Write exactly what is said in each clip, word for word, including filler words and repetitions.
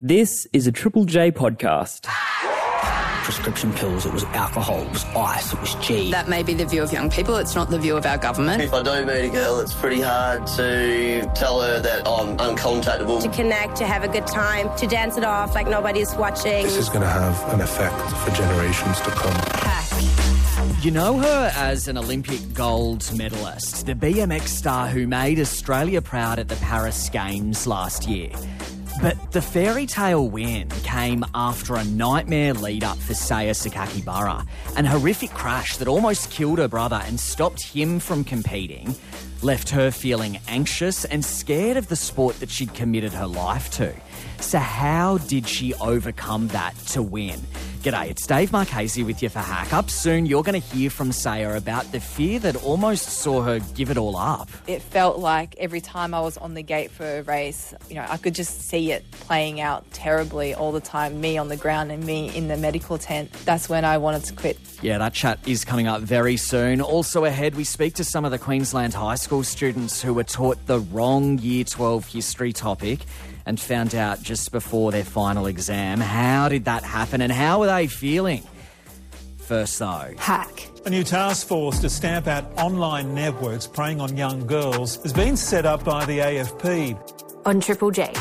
This is a Triple J podcast. Prescription pills, it was alcohol, it was ice, it was G. That may be the view of young people, it's not the view of our government. If I do meet a girl, it's pretty hard to tell her that I'm uncontactable. To connect, to have a good time, to dance it off like nobody's watching. This is going to have an effect for generations to come. You know her as an Olympic gold medalist, the B M X star who made Australia proud at the Paris Games last year. But the fairy tale win came after a nightmare lead-up for Saya Sakakibara, an horrific crash that almost killed her brother and stopped him from competing, left her feeling anxious and scared of the sport that she'd committed her life to. So how did she overcome that to win? G'day, it's Dave Marchese with you for Hack. Up soon, you're going to hear from Saya about the fear that almost saw her give it all up. It felt like every time I was on the gate for a race, you know, I could just see it playing out terribly all the time, me on the ground and me in the medical tent. That's when I wanted to quit. Yeah, that chat is coming up very soon. Also ahead, we speak to some of the Queensland high school students who were taught the wrong Year twelve history topic and found out just before their final exam. How did that happen and how were they feeling? First though, Hack. A new task force to stamp out online networks preying on young girls has been set up by the A F P. On Triple J.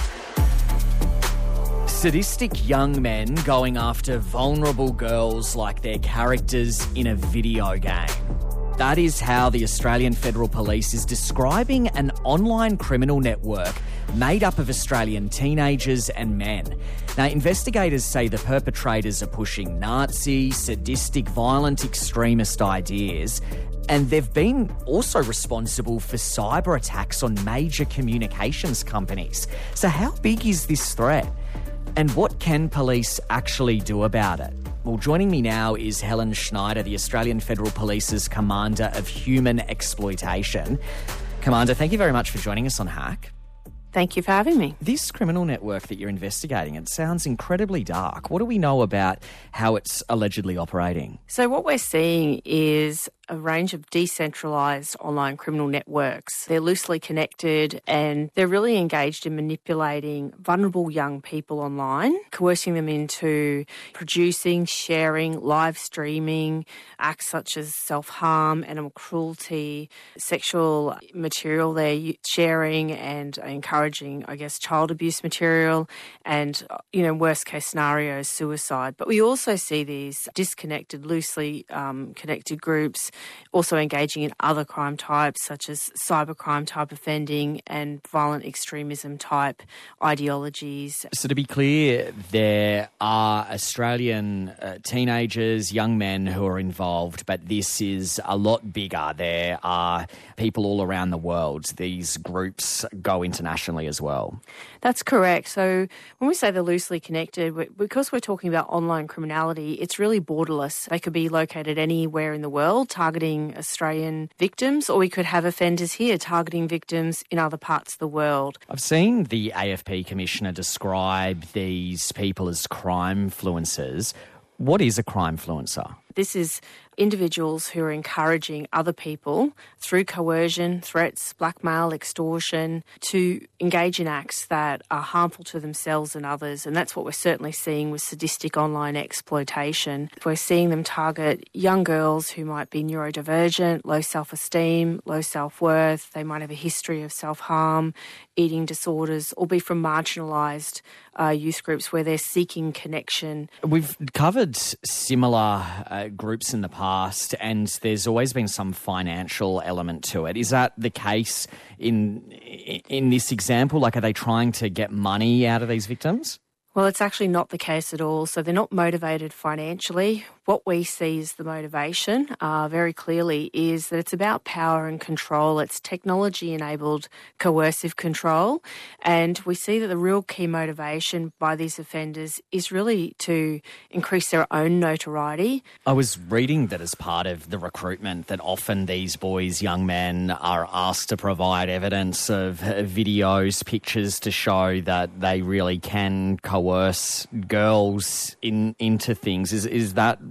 Sadistic young men going after vulnerable girls like their characters in a video game. That is how the Australian Federal Police is describing an online criminal network made up of Australian teenagers and men. Now, investigators say the perpetrators are pushing Nazi, sadistic, violent extremist ideas, and they've been also responsible for cyber attacks on major communications companies. So how big is this threat? And what can police actually do about it? Well, joining me now is Helen Schneider, the Australian Federal Police's Commander of Human Exploitation. Commander, thank you very much for joining us on Hack. Thank you for having me. This criminal network that you're investigating, it sounds incredibly dark. What do we know about how it's allegedly operating? So what we're seeing is a range of decentralised online criminal networks. They're loosely connected and they're really engaged in manipulating vulnerable young people online, coercing them into producing, sharing, live streaming acts such as self-harm, animal cruelty, sexual material they're sharing and encouraging, I guess, child abuse material and, you know, worst case scenarios, suicide. But we also see these disconnected, loosely um, connected groups also engaging in other crime types such as cybercrime type offending and violent extremism type ideologies. So to be clear, there are Australian uh, teenagers, young men who are involved, but this is a lot bigger. There are people all around the world. These groups go internationally as well. That's correct. So when we say they're loosely connected, because we're talking about online criminality, it's really borderless. They could be located anywhere in the world targeting Australian victims, or we could have offenders here targeting victims in other parts of the world. I've seen the A F P Commissioner describe these people as crime-fluencers. What is a crime-fluencer? This is individuals who are encouraging other people through coercion, threats, blackmail, extortion to engage in acts that are harmful to themselves and others. And that's what we're certainly seeing with sadistic online exploitation. We're seeing them target young girls who might be neurodivergent, low self-esteem, low self-worth. They might have a history of self-harm, eating disorders, or be from marginalised uh, youth groups where they're seeking connection. We've covered similar uh, groups in the past, and there's always been some financial element to it. Is that the case in in this example? Like, are they trying to get money out of these victims? Well, it's actually not the case at all. So they're not motivated financially. What we see as the motivation uh, very clearly is that it's about power and control. It's technology-enabled coercive control. And we see that the real key motivation by these offenders is really to increase their own notoriety. I was reading that as part of the recruitment that often these boys, young men, are asked to provide evidence of videos, pictures to show that they really can coerce girls in into things. Is is that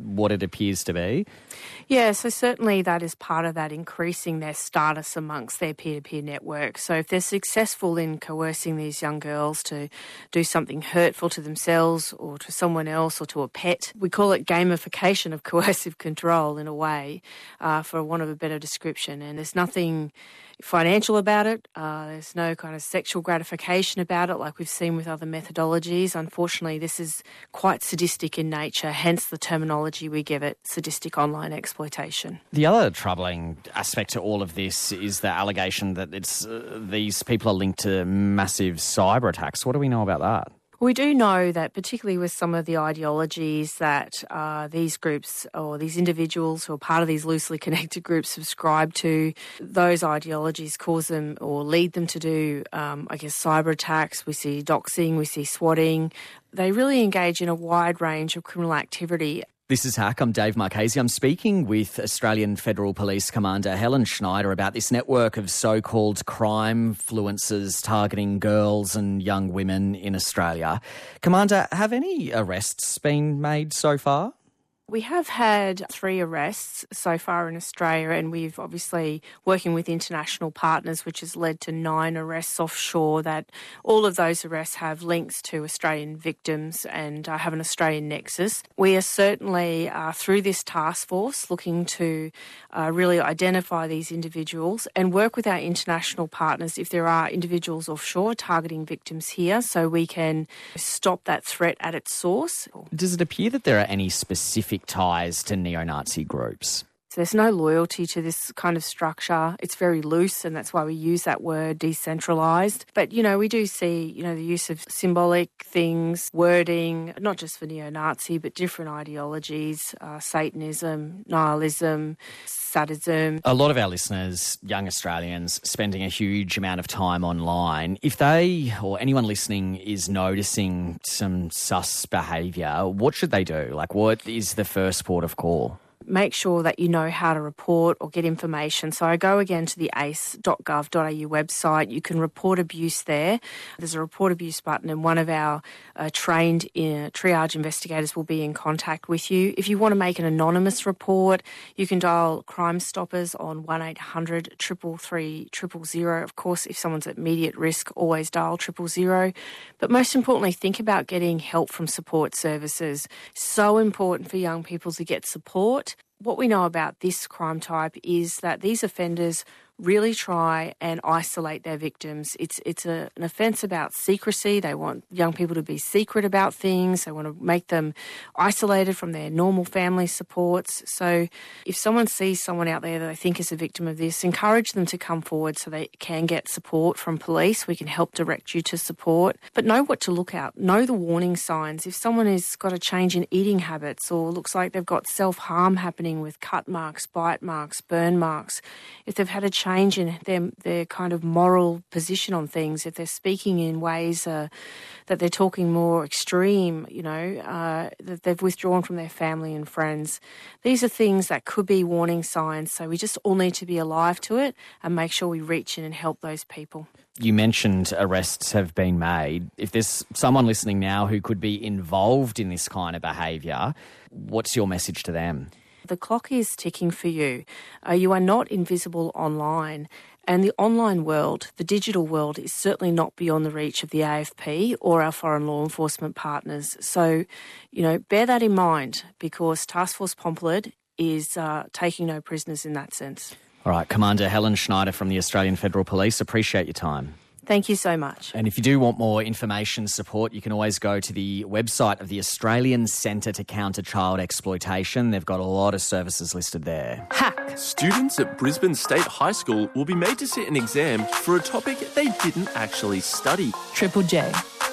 what it appears to be? Yeah, so certainly that is part of that, increasing their status amongst their peer-to-peer network. So if they're successful in coercing these young girls to do something hurtful to themselves or to someone else or to a pet, we call it gamification of coercive control in a way, uh, for want of a better description. And there's nothing financial about it. Uh, there's no kind of sexual gratification about it like we've seen with other methodologies. Unfortunately, this is quite sadistic in nature, hence the terminology we give it, sadistic online exploitation. The other troubling aspect to all of this is the allegation that it's uh, these people are linked to massive cyber attacks. What do we know about that? We do know that, particularly with some of the ideologies that uh, these groups or these individuals who are part of these loosely connected groups subscribe to, those ideologies cause them or lead them to do, um, I guess, cyber attacks. We see doxing, we see swatting. They really engage in a wide range of criminal activity. This is Hack. I'm Dave Marchese. I'm speaking with Australian Federal Police Commander Helen Schneider about this network of so-called crime fluencers targeting girls and young women in Australia. Commander, have any arrests been made so far? We have had three arrests so far in Australia, and we've obviously working with international partners, which has led to nine arrests offshore. That all of those arrests have links to Australian victims and uh, have an Australian nexus. We are certainly, uh, through this task force, looking to uh, really identify these individuals and work with our international partners if there are individuals offshore targeting victims here, so we can stop that threat at its source. Does it appear that there are any specific ties to neo-Nazi groups? So there's no loyalty to this kind of structure. It's very loose, and that's why we use that word, decentralised. But, you know, we do see, you know, the use of symbolic things, wording, not just for neo-Nazi, but different ideologies, uh, Satanism, nihilism, sadism. A lot of our listeners, young Australians, spending a huge amount of time online. If they or anyone listening is noticing some sus behaviour, what should they do? Like, what is the first port of call? Make sure that you know how to report or get information. So I go again to the a c e dot gov dot a u website. You can report abuse there. There's a report abuse button, and one of our uh, trained uh, triage investigators will be in contact with you. If you want to make an anonymous report, you can dial Crime Stoppers on one eight hundred, three three three, zero zero zero. Of course, if someone's at immediate risk, always dial triple zero. But most importantly, think about getting help from support services. So important for young people to get support. What we know about this crime type is that these offenders really try and isolate their victims. It's it's a, an offence about secrecy. They want young people to be secret about things. They want to make them isolated from their normal family supports. So if someone sees someone out there that they think is a victim of this, encourage them to come forward so they can get support from police. We can help direct you to support. But know what to look out. Know the warning signs. If someone has got a change in eating habits or looks like they've got self-harm happening with cut marks, bite marks, burn marks, if they've had a change change in their, their kind of moral position on things, if they're speaking in ways uh, that they're talking more extreme, you know, uh, that they've withdrawn from their family and friends. These are things that could be warning signs, so we just all need to be alive to it and make sure we reach in and help those people. You mentioned arrests have been made. If there's someone listening now who could be involved in this kind of behaviour, what's your message to them? The clock is ticking for you. Uh, you are not invisible online. And the online world, the digital world, is certainly not beyond the reach of the A F P or our foreign law enforcement partners. So, you know, bear that in mind, because Task Force Pomplid is uh, taking no prisoners in that sense. All right, Commander Helen Schneider from the Australian Federal Police, appreciate your time. Thank you so much. And if you do want more information, support, you can always go to the website of the Australian Centre to Counter Child Exploitation. They've got a lot of services listed there. Hack. Students at Brisbane State High School will be made to sit an exam for a topic they didn't actually study. Triple J.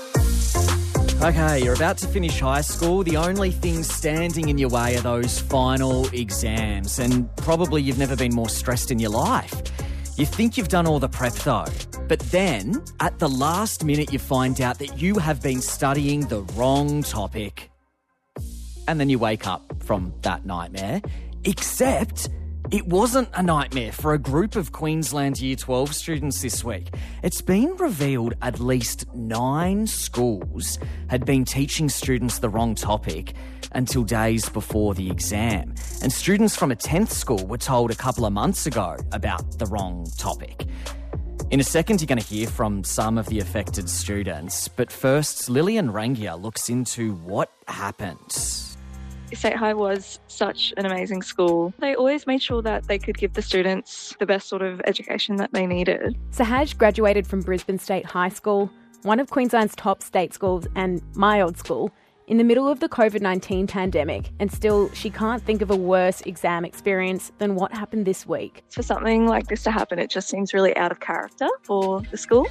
Okay, you're about to finish high school. The only things standing in your way are those final exams. And probably you've never been more stressed in your life. You think you've done all the prep though, but then at the last minute you find out that you have been studying the wrong topic. And then you wake up from that nightmare, except It wasn't a nightmare for a group of Queensland Year twelve students this week. It's been revealed at least nine schools had been teaching students the wrong topic until days before the exam. And students from a tenth school were told a couple of months ago about the wrong topic. In a second, you're going to hear from some of the affected students. But first, Lillian Rangia looks into what happened. State High was such an amazing school. They always made sure that they could give the students the best sort of education that they needed. Sahaj graduated from Brisbane State High School, one of Queensland's top state schools and my old school, in the middle of the COVID nineteen pandemic, and still she can't think of a worse exam experience than what happened this week. For something like this to happen, it just seems really out of character for the school.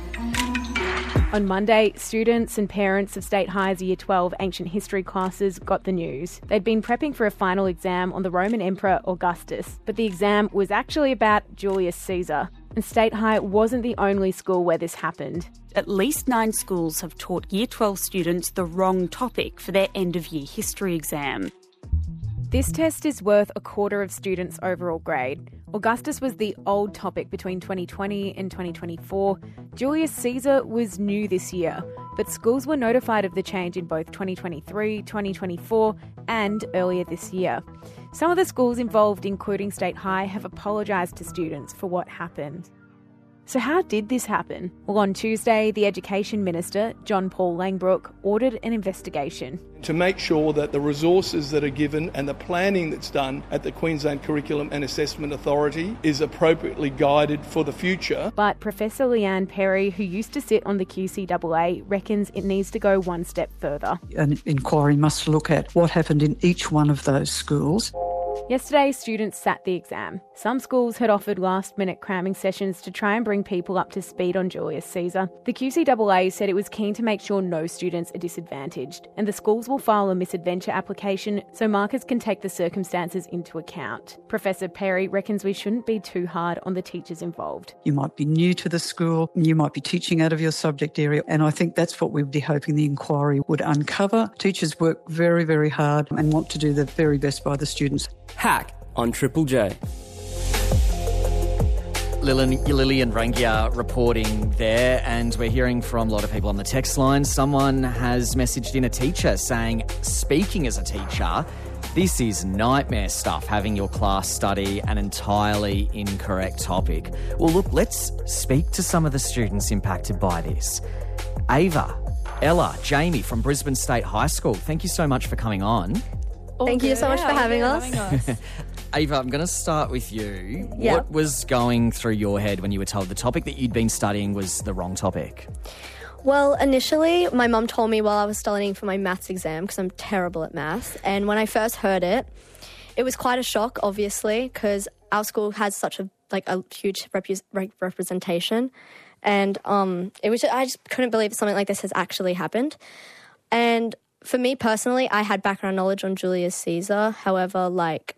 On Monday, students and parents of State High's Year twelve ancient history classes got the news. They'd been prepping for a final exam on the Roman Emperor Augustus, but the exam was actually about Julius Caesar. And State High wasn't the only school where this happened. At least nine schools have taught Year twelve students the wrong topic for their end-of-year history exam. This test is worth a quarter of students' overall grade. Augustus was the old topic between twenty twenty and twenty twenty-four. Julius Caesar was new this year, but schools were notified of the change in both twenty twenty-three, twenty twenty-four and earlier this year. Some of the schools involved, including State High, have apologised to students for what happened. So how did this happen? Well, on Tuesday, the Education Minister, John Paul Langbroek, ordered an investigation. To make sure that the resources that are given and the planning that's done at the Queensland Curriculum and Assessment Authority is appropriately guided for the future. But Professor Leanne Perry, who used to sit on the Q C A A, reckons it needs to go one step further. An inquiry must look at what happened in each one of those schools. Yesterday, students sat the exam. Some schools had offered last-minute cramming sessions to try and bring people up to speed on Julius Caesar. The Q C A A said it was keen to make sure no students are disadvantaged, and the schools will file a misadventure application so markers can take the circumstances into account. Professor Perry reckons we shouldn't be too hard on the teachers involved. You might be new to the school, you might be teaching out of your subject area, and I think that's what we'd be hoping the inquiry would uncover. Teachers work very, very hard and want to do the very best by the students. Hack on Triple J. Lillian, Lillian Rangia reporting there, and we're hearing from a lot of people on the text line. Someone has messaged in a teacher saying, speaking as a teacher, this is nightmare stuff, having your class study an entirely incorrect topic. Well, look, let's speak to some of the students impacted by this. Ava, Ella, Jamie from Brisbane State High School, thank you so much for coming on. All Thank good. you so much yeah, for having us. Having us. Ava, I'm going to start with you. Yeah. What was going through your head when you were told the topic that you'd been studying was the wrong topic? Well, initially, my mum told me while I was studying for my maths exam, because I'm terrible at maths, and when I first heard it, it was quite a shock, obviously, because our school has such a like a huge rep- representation, and um, it was just, I just couldn't believe something like this has actually happened. And for me personally, I had background knowledge on Julius Caesar. However, like,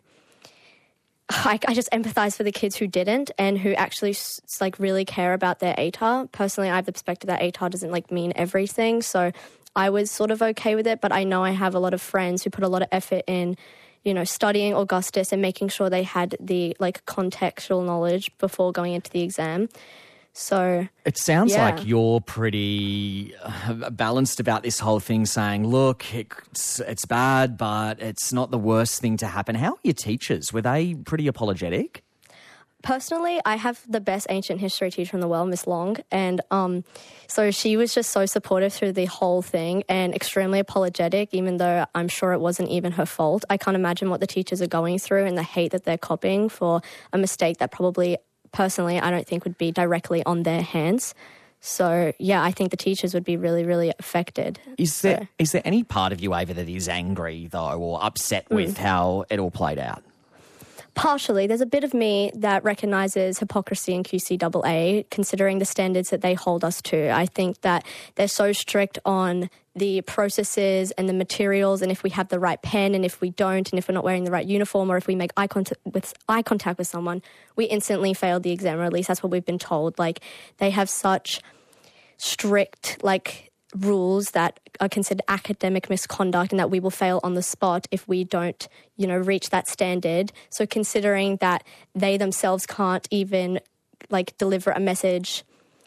I, I just empathise for the kids who didn't and who actually like really care about their A T A R. Personally, I have the perspective that A T A R doesn't like mean everything, so I was sort of okay with it. But I know I have a lot of friends who put a lot of effort in, you know, studying Augustus and making sure they had the like contextual knowledge before going into the exam. So it sounds yeah. like you're pretty uh, balanced about this whole thing, saying, look, it's, it's bad, but it's not the worst thing to happen. How are your teachers? Were they pretty apologetic? Personally, I have the best ancient history teacher in the world, Miss Long, and um, so she was just so supportive through the whole thing and extremely apologetic, even though I'm sure it wasn't even her fault. I can't imagine what the teachers are going through and the hate that they're copying for a mistake that probably, personally, I don't think would be directly on their hands. So, yeah, I think the teachers would be really, really affected. Is so. there is there any part of you, Ava, that is angry, though, or upset with mm. how it all played out? Partially. There's a bit of me that recognises hypocrisy in Q C A A, considering the standards that they hold us to. I think that they're so strict on the processes and the materials, and if we have the right pen and if we don't, and if we're not wearing the right uniform, or if we make eye contact with eye contact with someone, we instantly failed the exam, or at least that's what we've been told. Like, they have such strict, like, rules that are considered academic misconduct and that we will fail on the spot if we don't, you know, reach that standard. So considering that they themselves can't even, like, deliver a message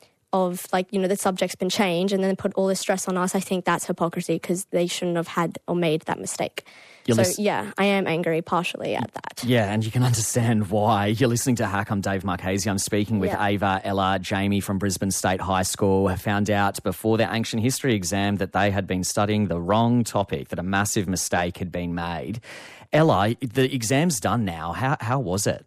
of, like, you know, the subject's been changed and then put all the stress on us, I think that's hypocrisy because they shouldn't have had or made that mistake. You're so, lis- yeah, I am angry partially at that. Yeah, and you can understand why. You're listening to Hack. I'm Dave Marchese. I'm speaking with Yeah. Ava, Ella, Jamie from Brisbane State High School, who found out before their ancient history exam that they had been studying the wrong topic, that a massive mistake had been made. Ella, the exam's done now. How, how was it?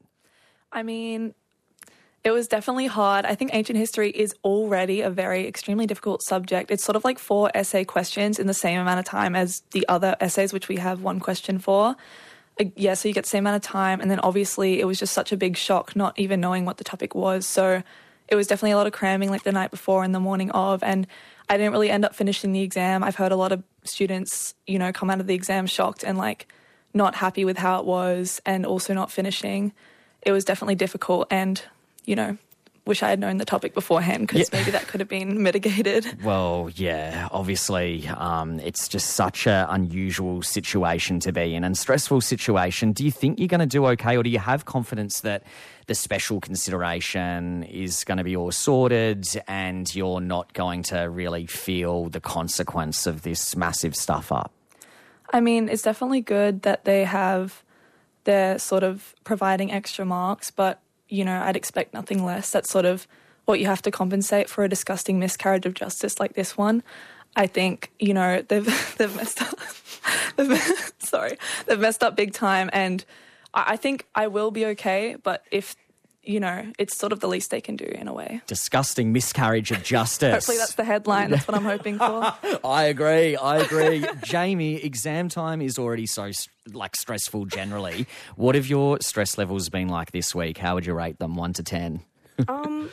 I mean, it was definitely hard. I think ancient history is already a very extremely difficult subject. It's sort of like four essay questions in the same amount of time as the other essays, which we have one question for. Uh, yeah, so you get the same amount of time. And then obviously it was just such a big shock not even knowing what the topic was. So it was definitely a lot of cramming like the night before and the morning of. And I didn't really end up finishing the exam. I've heard a lot of students, you know, come out of the exam shocked and like not happy with how it was and also not finishing. It was definitely difficult and, you know, wish I had known the topic beforehand because Yeah. maybe that could have been mitigated. Well, yeah, obviously um, it's just such an unusual situation to be in and stressful situation. Do you think you're going to do okay, or do you have confidence that the special consideration is going to be all sorted and you're not going to really feel the consequence of this massive stuff up? I mean, it's definitely good that they have, they're sort of providing extra marks, but you know, I'd expect nothing less. That's sort of what you have to compensate for a disgusting miscarriage of justice like this one. I think, you know, they've they've messed up. they've, sorry, they've messed up big time, and I, I think I will be okay. But if, you know, it's sort of the least they can do in a way. Disgusting miscarriage of justice. Hopefully that's the headline. That's what I'm hoping for. I agree. I agree. Jamie, exam time is already so like stressful generally. What have your stress levels been like this week? How would you rate them, one to ten? Um,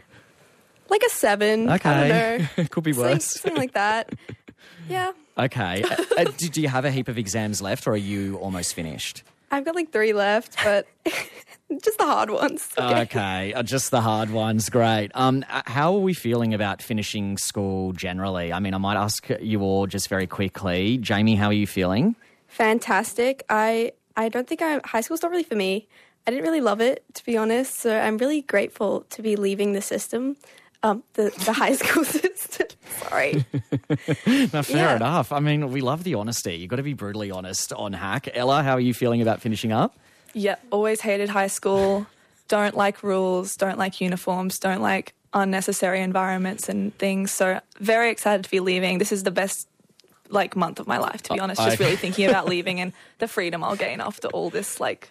like a seven. Okay, I don't know. Could be Something, worse. something like that. Yeah. Okay. uh, uh, do, do you have a heap of exams left, or are you almost finished? I've got like three left, but just the hard ones. Okay, uh, just the hard ones. Great. Um, uh, how are we feeling about finishing school generally? I mean, I might ask you all just very quickly. Jamie, how are you feeling? Fantastic. I I don't think I high school's not really for me. I didn't really love it, to be honest. So I'm really grateful to be leaving the system, um, the the high school system. Sorry. No, fair Yeah. enough. I mean, we love the honesty. You've got to be brutally honest on Hack. Ella, how are you feeling about finishing up? Yeah, always hated high school. Don't like rules, don't like uniforms, don't like unnecessary environments and things. So very excited to be leaving. This is the best like month of my life, to be honest. Just I- really thinking about leaving and the freedom I'll gain after all this like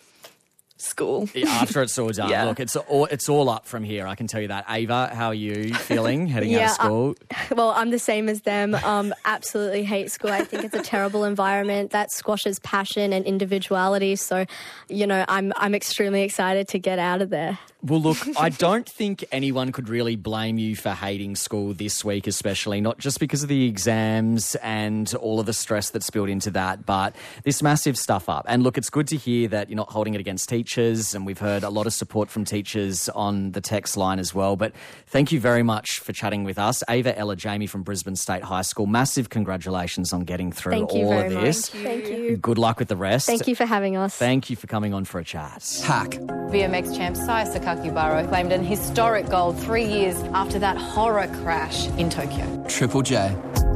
school. After it's all done. Yeah. Look, it's all, it's all up from here. I can tell you that. Ava, how are you feeling heading out Yeah, of school? Well, I'm the same as them. Um, absolutely hate school. I think it's a terrible environment that squashes passion and individuality. So, you know, I'm I'm extremely excited to get out of there. Well, look, I don't think anyone could really blame you for hating school this week, especially, not just because of the exams and all of the stress that's built into that, but this massive stuff up. And look, it's good to hear that you're not holding it against teachers, and we've heard a lot of support from teachers on the text line as well. But thank you very much for chatting with us. Ava, Ella, Jamie from Brisbane State High School, massive congratulations on getting through Thank you all very of this. much. Thank you. Good luck with the rest. Thank you for having us. Thank you for coming on for a chat. Hack. B M X champ Saya Sakakibara claimed an historic gold three years after that horror crash in Tokyo. Triple J.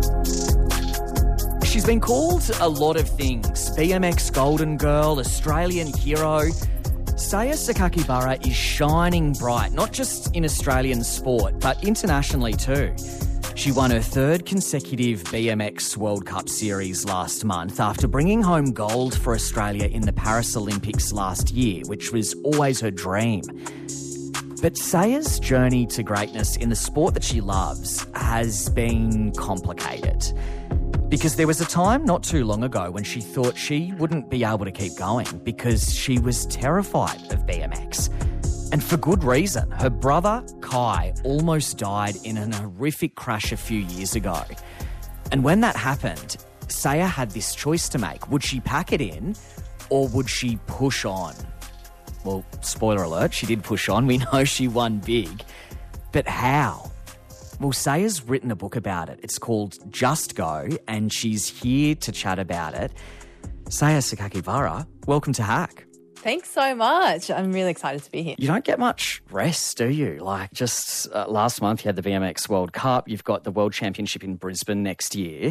She's been called a lot of things. B M X Golden Girl, Australian hero. Saya Sakakibara is shining bright, not just in Australian sport, but internationally too. She won her third consecutive B M X World Cup series last month after bringing home gold for Australia in the Paris Olympics last year, which was always her dream. But Saya's journey to greatness in the sport that she loves has been complicated. Because there was a time not too long ago when she thought she wouldn't be able to keep going because she was terrified of B M X. And for good reason. Her brother, Kai, almost died in an horrific crash a few years ago. And when that happened, Saya had this choice to make. Would she pack it in or would she push on? Well, spoiler alert, she did push on. We know she won big. But how? Well, Saya's written a book about it. It's called Just Go, and she's here to chat about it. Saya Sakakibara, welcome to Hack. Thanks so much. I'm really excited to be here. You don't get much rest, do you? Like just uh, last month you had the B M X World Cup. You've got the World Championship in Brisbane next year.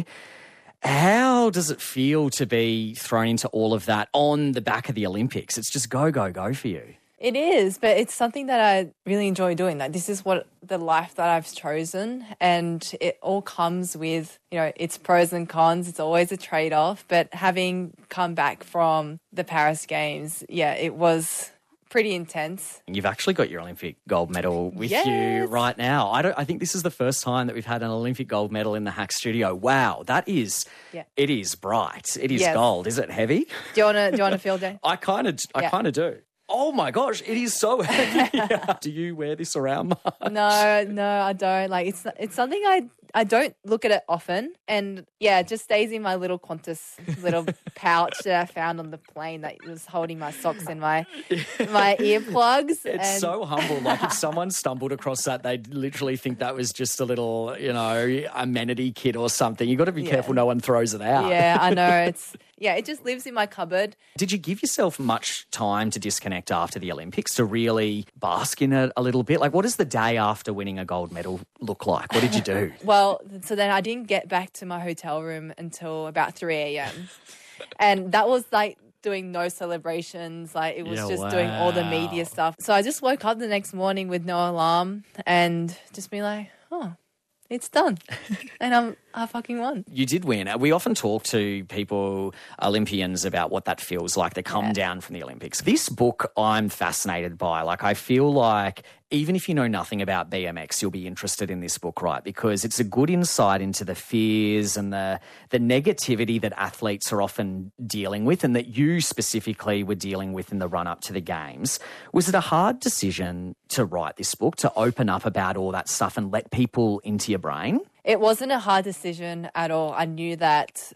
How does it feel to be thrown into all of that on the back of the Olympics? It's just go, go, go for you. It is, but it's something that I really enjoy doing. Like, this is what the life that I've chosen, and it all comes with, you know, its pros and cons. It's always a trade-off, but having come back from the Paris Games, yeah, it was pretty intense. You've actually got your Olympic gold medal with yes. you right now. I don't. I think this is the first time that we've had an Olympic gold medal in the Hack studio. Wow, that is, yeah. it is bright. It is yes. gold. Is it heavy? Do you want to? Do you want to feel, Jay? I kind of, I yeah. kind of do. Oh my gosh, it is so heavy. Do you wear this around much? No, no, I don't. Like, it's it's something I I don't look at it often, and yeah, it just stays in my little Qantas little pouch that I found on the plane that was holding my socks and my my earplugs. It's and... so humble. Like, if someone stumbled across that, they'd literally think that was just a little, you know, amenity kit or something. You've got to be yeah. careful no one throws it out. Yeah, I know. It's yeah, it just lives in my cupboard. Did you give yourself much time to disconnect after the Olympics to really bask in it a little bit? Like, what does the day after winning a gold medal look like? What did you do? Well, so then I didn't get back to my hotel room until about three a.m. And that was like doing no celebrations. Like, it was yeah, just wow. doing all the media stuff. So I just woke up the next morning with no alarm and just be like, oh, it's done. And I'm, I fucking won. You did win. We often talk to people, Olympians, about what that feels like to come yeah. down from the Olympics. This book I'm fascinated by. Like, I feel like even if you know nothing about B M X, you'll be interested in this book, right? Because it's a good insight into the fears and the the negativity that athletes are often dealing with, and that you specifically were dealing with in the run-up to the Games. Was it a hard decision to write this book, to open up about all that stuff and let people into your brain? It wasn't a hard decision at all. I knew that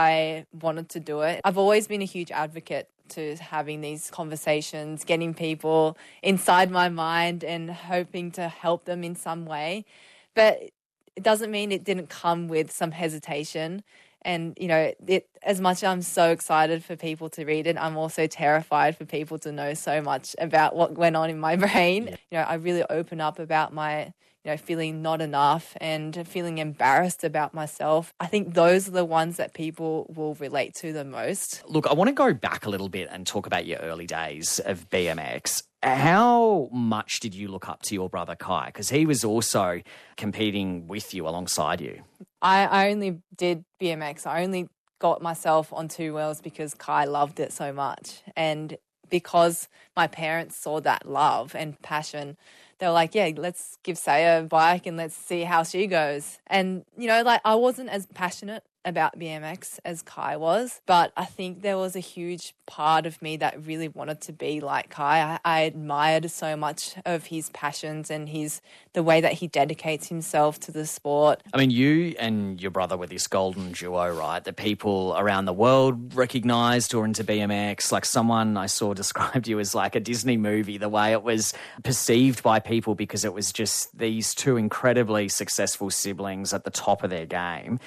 I wanted to do it. I've always been a huge advocate to having these conversations, getting people inside my mind and hoping to help them in some way. But it doesn't mean it didn't come with some hesitation. And, you know, it, as much as I'm so excited for people to read it, I'm also terrified for people to know so much about what went on in my brain. Yeah. You know, I really open up about my, you know, feeling not enough and feeling embarrassed about myself. I think those are the ones that people will relate to the most. Look, I want to go back a little bit and talk about your early days of B M X. How much did you look up to your brother Kai? Because he was also competing with you alongside you. I, I only did B M X. I only got myself on two wheels because Kai loved it so much. And because my parents saw that love and passion, they were like, yeah, let's give Saya a bike and let's see how she goes. And, you know, like, I wasn't as passionate about B M X as Kai was, but I think there was a huge part of me that really wanted to be like Kai. I, I admired so much of his passions and his the way that he dedicates himself to the sport. I mean, you and your brother were this golden duo, right, that people around the world recognised or into B M X. Like, someone I saw described you as like a Disney movie, the way it was perceived by people, because it was just these two incredibly successful siblings at the top of their game.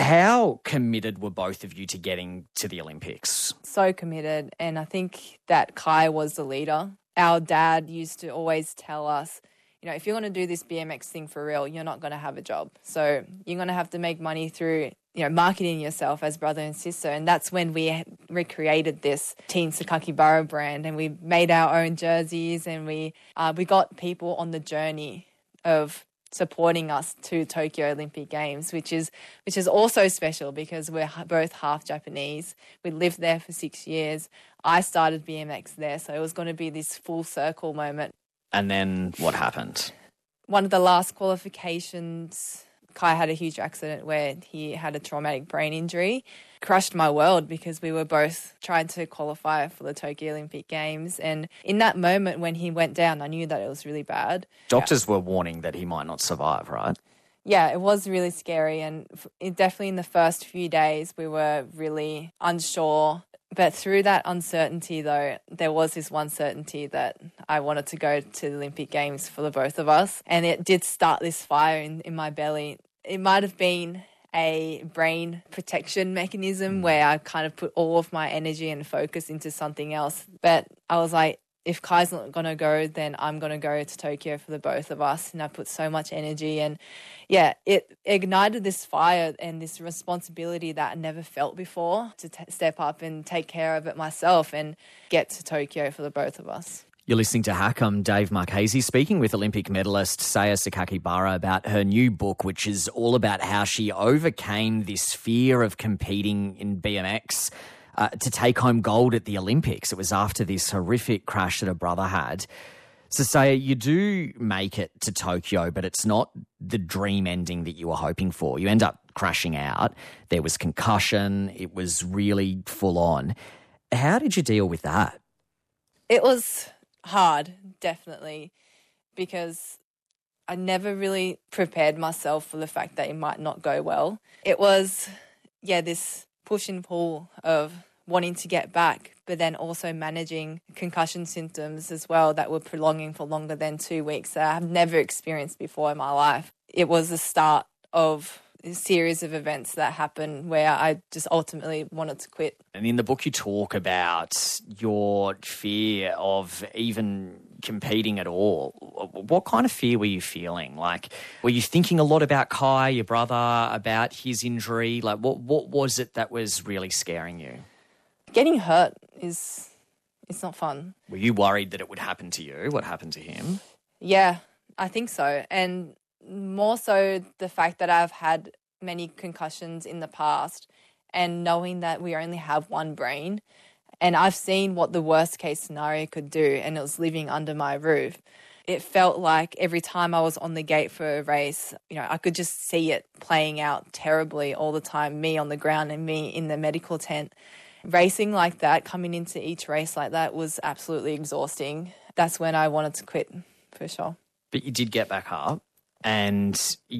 How committed were both of you to getting to the Olympics? So committed, and I think that Kai was the leader. Our dad used to always tell us, you know, if you're going to do this B M X thing for real, you're not going to have a job. So you're going to have to make money through, you know, marketing yourself as brother and sister. And that's when we recreated this Team Sakakibara brand, and we made our own jerseys, and we uh, we got people on the journey of supporting us to Tokyo Olympic Games, which is which is also special because we're both half Japanese. We lived there for six years. I started B M X there, so it was going to be this full circle moment. And then what happened? One of the last qualifications, Kai had a huge accident where he had a traumatic brain injury. Crushed my world because we were both trying to qualify for the Tokyo Olympic Games. And in that moment when he went down, I knew that it was really bad. Doctors yeah. were warning that he might not survive, right? Yeah, it was really scary. And it, definitely in the first few days, we were really unsure. But through that uncertainty, though, there was this one certainty that I wanted to go to the Olympic Games for the both of us. And it did start this fire in, in my belly. It might have been a brain protection mechanism where I kind of put all of my energy and focus into something else. But I was like, if Kai's not going to go, then I'm going to go to Tokyo for the both of us. And I put so much energy and, yeah, it ignited this fire and this responsibility that I never felt before to t- step up and take care of it myself and get to Tokyo for the both of us. You're listening to Hack. I'm Dave Marchese speaking with Olympic medalist Saya Sakakibara about her new book, which is all about how she overcame this fear of competing in B M X Uh, to take home gold at the Olympics. It was after this horrific crash that her brother had. So, Saya, you do make it to Tokyo, but it's not the dream ending that you were hoping for. You end up crashing out. There was concussion. It was really full on. How did you deal with that? It was hard, definitely, because I never really prepared myself for the fact that it might not go well. It was, yeah, this push and pull of wanting to get back, but then also managing concussion symptoms as well that were prolonging for longer than two weeks that I've never experienced before in my life. It was the start of a series of events that happened where I just ultimately wanted to quit. And in the book you talk about your fear of even competing at all. What kind of fear were you feeling? Like, were you thinking a lot about Kai, your brother, about his injury? Like, what what was it that was really scaring you? Getting hurt is, it's not fun. Were you worried that it would happen to you? What happened to him? Yeah, I think so. And more so the fact that I've had many concussions in the past and knowing that we only have one brain. And I've seen what the worst case scenario could do, and it was living under my roof. It felt like every time I was on the gate for a race, you know, I could just see it playing out terribly all the time, me on the ground and me in the medical tent. Racing like that, coming into each race like that was absolutely exhausting. That's when I wanted to quit, for sure. But you did get back up and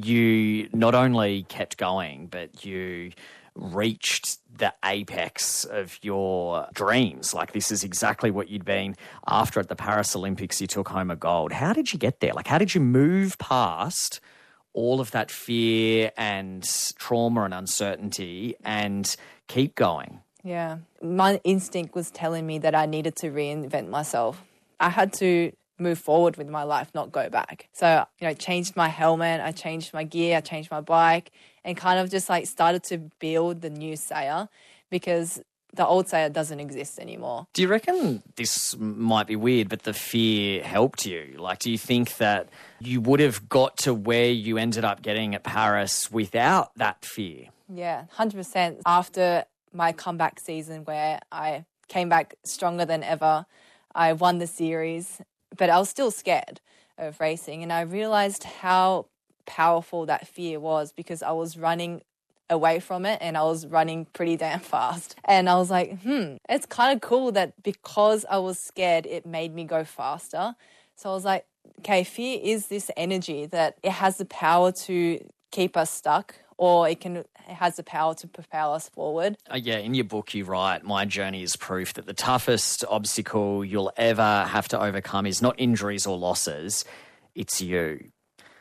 you not only kept going, but you reached the apex of your dreams. Like, this is exactly what you'd been after at the Paris Olympics. You took home a gold. How did you get there? Like, how did you move past all of that fear and trauma and uncertainty and keep going? Yeah. My instinct was telling me that I needed to reinvent myself. I had to move forward with my life, not go back. So, you know, changed my helmet, I changed my gear, I changed my bike, and kind of just like started to build the new Saya because the old Saya doesn't exist anymore. Do you reckon this might be weird, but the fear helped you? Like, do you think that you would have got to where you ended up getting at Paris without that fear? Yeah, one hundred percent. After my comeback season where I came back stronger than ever, I won the series, but I was still scared of racing. And I realised how powerful that fear was because I was running away from it and I was running pretty damn fast. And I was like, hmm, it's kind of cool that because I was scared, it made me go faster. So I was like, okay, fear is this energy that it has the power to keep us stuck, or it can it has the power to propel us forward. Uh, yeah, in your book you write, my journey is proof that the toughest obstacle you'll ever have to overcome is not injuries or losses, it's you.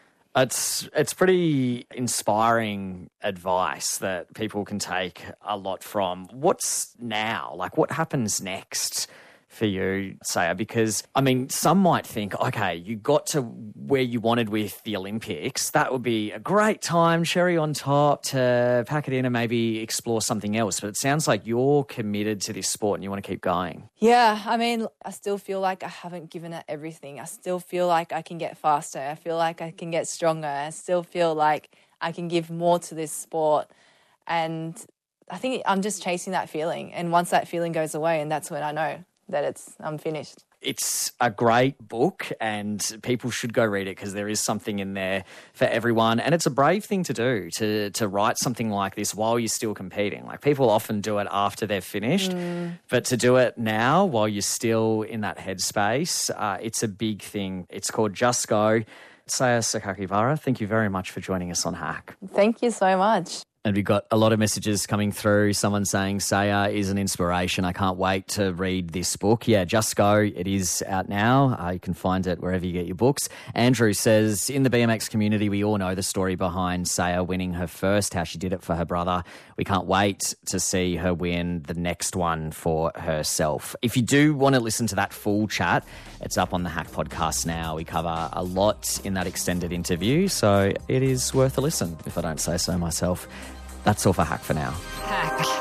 It's it's pretty inspiring advice that people can take a lot from. What's now? Like, what happens next for you, Saya? Because, I mean, some might think, okay, you got to where you wanted with the Olympics. That would be a great time, cherry on top, to pack it in and maybe explore something else. But it sounds like you're committed to this sport and you want to keep going. Yeah, I mean, I still feel like I haven't given it everything. I still feel like I can get faster. I feel like I can get stronger. I still feel like I can give more to this sport. And I think I'm just chasing that feeling. And once that feeling goes away, and that's when I know that it's I'm finished. It's a great book and people should go read it because there is something in there for everyone. And it's a brave thing to do, to to write something like this while you're still competing. Like, people often do it after they're finished, mm. but to do it now while you're still in that headspace, uh, it's a big thing. It's called Just Go. Saya Sakakibara, thank you very much for joining us on Hack. Thank you so much. And we've got a lot of messages coming through. Someone saying Saya is an inspiration. I can't wait to read this book. Yeah, just go. It is out now. Uh, you can find it wherever you get your books. Andrew says, in the B M X community, we all know the story behind Saya winning her first, how she did it for her brother. We can't wait to see her win the next one for herself. If you do want to listen to that full chat, it's up on the Hack podcast now. We cover a lot in that extended interview, so it is worth a listen, if I don't say so myself. That's all for Hack for now. Hack.